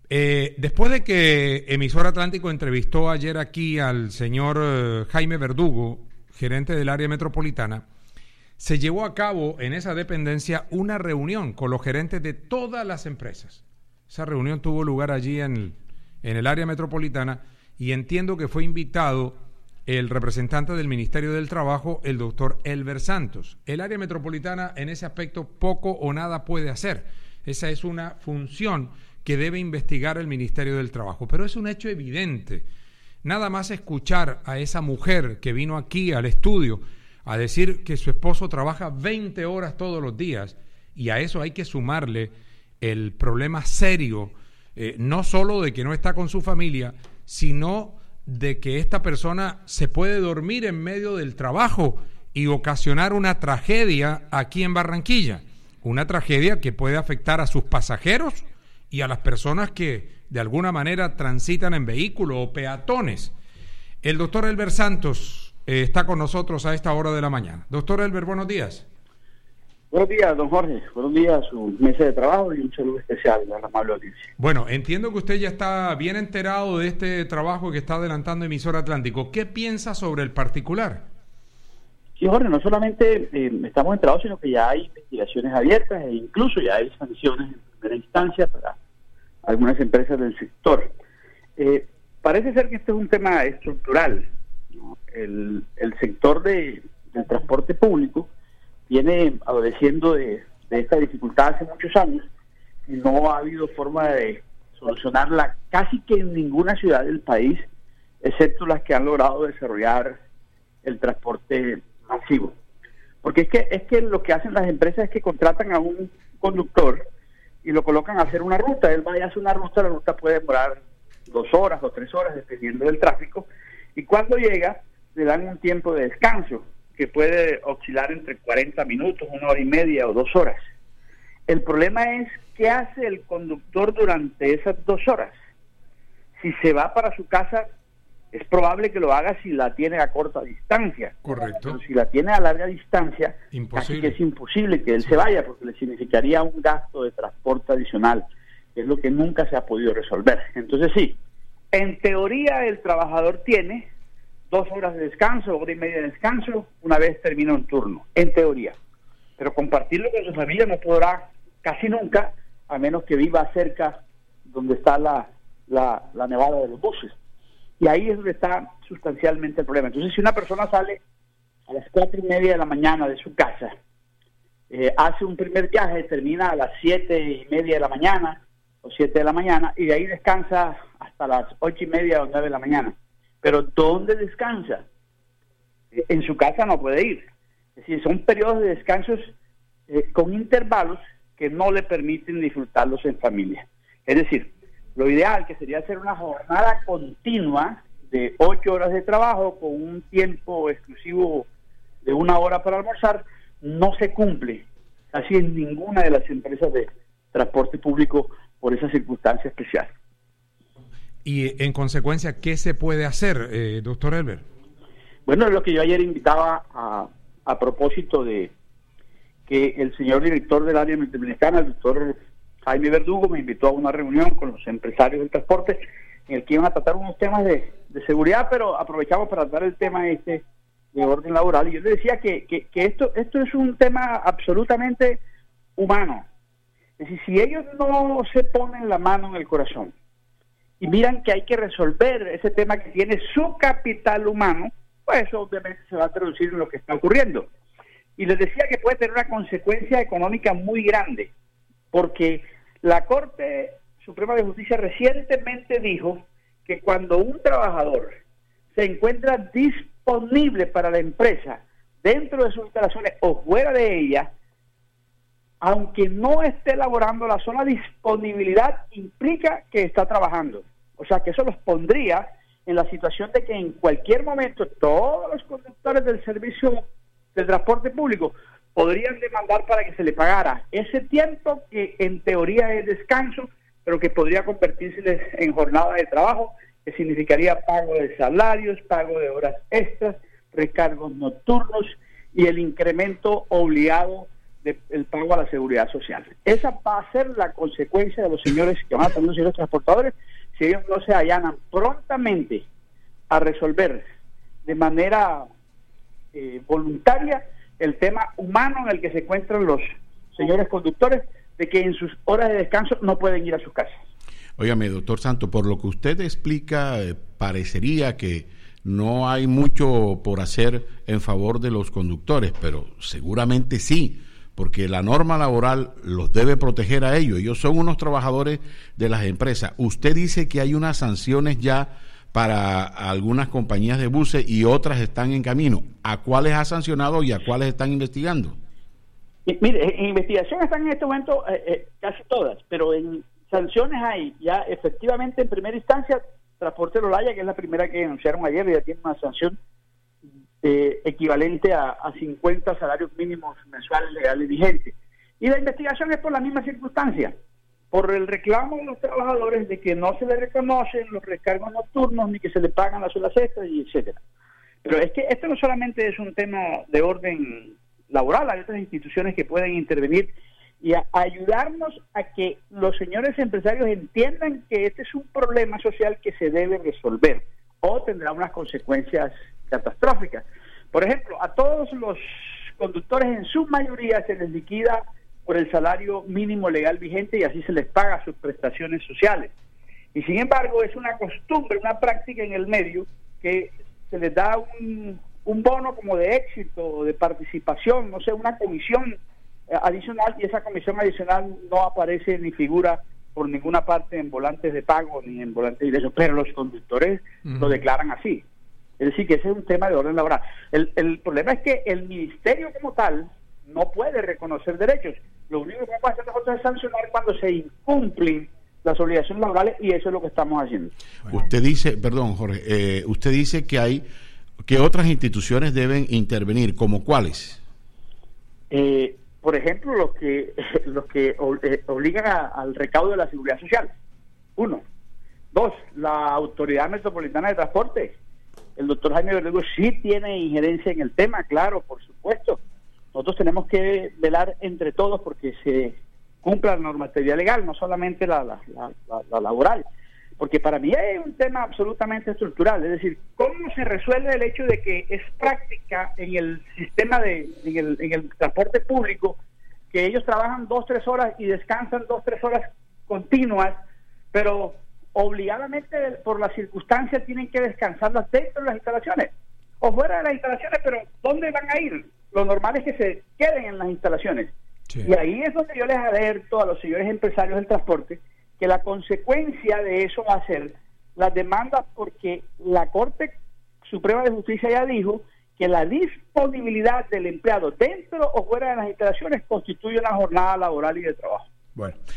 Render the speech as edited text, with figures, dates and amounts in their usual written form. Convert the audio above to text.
Después de que Emisora Atlántico entrevistó ayer aquí al señor Jaime Verdugo, gerente del área metropolitana, se llevó a cabo en esa dependencia una reunión con los gerentes de todas las empresas. Esa reunión tuvo lugar allí en el área metropolitana y entiendo que fue invitado el representante del Ministerio del Trabajo, el doctor Elber Santos. El área metropolitana en ese aspecto poco o nada puede hacer. Esa es una función que debe investigar el Ministerio del Trabajo. Pero es un hecho evidente. Nada más escuchar a esa mujer que vino aquí al estudio a decir que su esposo trabaja 20 horas todos los días, y a eso hay que sumarle el problema serio, no solo de que no está con su familia, sino de que esta persona se puede dormir en medio del trabajo y ocasionar una tragedia aquí en Barranquilla. Una tragedia que puede afectar a sus pasajeros y a las personas que de alguna manera transitan en vehículo o peatones. El doctor Elber Santos está con nosotros a esta hora de la mañana. Doctor Elber, buenos días. Buenos días, don Jorge. Buenos días a su mesa de trabajo y un saludo especial a la amable audiencia. Bueno, entiendo que usted ya está bien enterado de este trabajo que está adelantando Emisora Atlántico. ¿Qué piensa sobre el particular? Sí, Jorge, no solamente estamos enterados, sino que ya hay investigaciones abiertas e incluso ya hay sanciones en primera instancia para algunas empresas del sector. Parece ser que este es un tema estructural, ¿no? El sector del transporte público viene adoleciendo de esta dificultad hace muchos años y no ha habido forma de solucionarla casi que en ninguna ciudad del país, excepto las que han logrado desarrollar el transporte masivo. Porque es que lo que hacen las empresas es que contratan a un conductor y lo colocan a hacer una ruta. Él va y hace una ruta, la ruta puede demorar 2 horas o 3 horas dependiendo del tráfico, y cuando llega le dan un tiempo de descanso que puede oscilar entre 40 minutos, 1 hora y media o 2 horas. El problema es qué hace el conductor durante esas 2 horas. Si se va para su casa, es probable que lo haga si la tiene a corta distancia. Correcto. Pero si la tiene a larga distancia, imposible. Casi que es imposible que él se vaya, porque le significaría un gasto de transporte adicional, que es lo que nunca se ha podido resolver. Entonces sí, en teoría el trabajador tiene 2 horas de descanso, 1 hora y media de descanso, una vez termina un turno, en teoría. Pero compartirlo con su familia no podrá casi nunca, a menos que viva cerca donde está la nevada de los buses. Y ahí es donde está sustancialmente el problema. Entonces, si una persona sale a las 4:30 de la mañana de su casa, hace un primer viaje, termina a las 7:30 de la mañana o 7 de la mañana, y de ahí descansa hasta las 8:30 o 9 de la mañana. Pero ¿dónde descansa? En su casa no puede ir. Es decir, son periodos de descansos con intervalos que no le permiten disfrutarlos en familia. Es decir, lo ideal que sería hacer una jornada continua de 8 horas de trabajo con un tiempo exclusivo de 1 hora para almorzar, no se cumple casi en ninguna de las empresas de transporte público por esa circunstancia especial. Y en consecuencia, ¿qué se puede hacer, doctor Elber? Bueno, es lo que yo ayer invitaba a propósito de que el señor director del área metropolitana, el doctor Jaime Verdugo, me invitó a una reunión con los empresarios del transporte en el que iban a tratar unos temas de seguridad, pero aprovechamos para tratar el tema de orden laboral. Y yo le decía que esto es un tema absolutamente humano. Es decir, si ellos no se ponen la mano en el corazón y miran que hay que resolver ese tema que tiene su capital humano, pues eso obviamente se va a traducir en lo que está ocurriendo. Y les decía que puede tener una consecuencia económica muy grande, porque la Corte Suprema de Justicia recientemente dijo que cuando un trabajador se encuentra disponible para la empresa dentro de sus instalaciones o fuera de ella, aunque no esté elaborando la sola disponibilidad, implica que está trabajando. O sea, que eso los pondría en la situación de que en cualquier momento todos los conductores del servicio del transporte público podrían demandar para que se le pagara ese tiempo que en teoría es descanso, pero que podría convertirse en jornada de trabajo, que significaría pago de salarios, pago de horas extras, recargos nocturnos y el incremento obligado del pago a la seguridad social. Esa va a ser la consecuencia de los señores que van a tener los señores transportadores si ellos no se allanan prontamente a resolver de manera voluntaria el tema humano en el que se encuentran los señores conductores, de que en sus horas de descanso no pueden ir a sus casas. Óigame, doctor Santos, por lo que usted explica, parecería que no hay mucho por hacer en favor de los conductores, pero seguramente sí, porque la norma laboral los debe proteger a ellos. Ellos son unos trabajadores de las empresas. Usted dice que hay unas sanciones ya para algunas compañías de buses y otras están en camino. ¿A cuáles ha sancionado y a cuáles están investigando? Mire, en investigación están en este momento casi todas, pero en sanciones hay ya efectivamente en primera instancia Transporte Olaya, que es la primera que denunciaron ayer, ya tiene una sanción equivalente a 50 salarios mínimos mensuales legales vigentes. Y la investigación es por la misma circunstancia, por el reclamo de los trabajadores de que no se les reconocen los recargos nocturnos ni que se les pagan las horas extras y etcétera. Pero es que esto no solamente es un tema de orden laboral, hay otras instituciones que pueden intervenir y ayudarnos a que los señores empresarios entiendan que este es un problema social que se debe resolver o tendrá unas consecuencias catastróficas. Por ejemplo, a todos los conductores en su mayoría se les liquida por el salario mínimo legal vigente y así se les paga sus prestaciones sociales. Y sin embargo es una costumbre, una práctica en el medio que se les da un bono como de éxito o de participación, no sé, una comisión adicional, y esa comisión adicional no aparece ni figura por ninguna parte en volantes de pago ni en volantes de ingresos, pero los conductores lo declaran así. Es decir, que ese es un tema de orden laboral. El problema es que el ministerio como tal no puede reconocer derechos. Lo único que vamos a hacer nosotros es sancionar cuando se incumplen las obligaciones laborales, y eso es lo que estamos haciendo. Bueno. Usted dice, perdón Jorge, usted dice que otras instituciones deben intervenir, ¿como cuáles? Por ejemplo, los que obligan al recaudo de la seguridad social. 1. 2. La Autoridad Metropolitana de Transporte. El doctor Jaime Verdugo sí tiene injerencia en el tema, claro, por supuesto. Nosotros tenemos que velar entre todos porque se cumpla la normatividad legal, no solamente la laboral. Porque para mí hay un tema absolutamente estructural, es decir, ¿cómo se resuelve el hecho de que es práctica en el sistema en el transporte público que ellos trabajan 2-3 horas y descansan 2-3 horas continuas, pero obligadamente por las circunstancias tienen que descansarlas dentro de las instalaciones o fuera de las instalaciones? Pero ¿dónde van a ir? Lo normal es que se queden en las instalaciones. Sí. Y ahí es donde yo les advierto a los señores empresarios del transporte que la consecuencia de eso va a ser las demandas, porque la Corte Suprema de Justicia ya dijo que la disponibilidad del empleado dentro o fuera de las instalaciones constituye una jornada laboral y de trabajo. Bueno.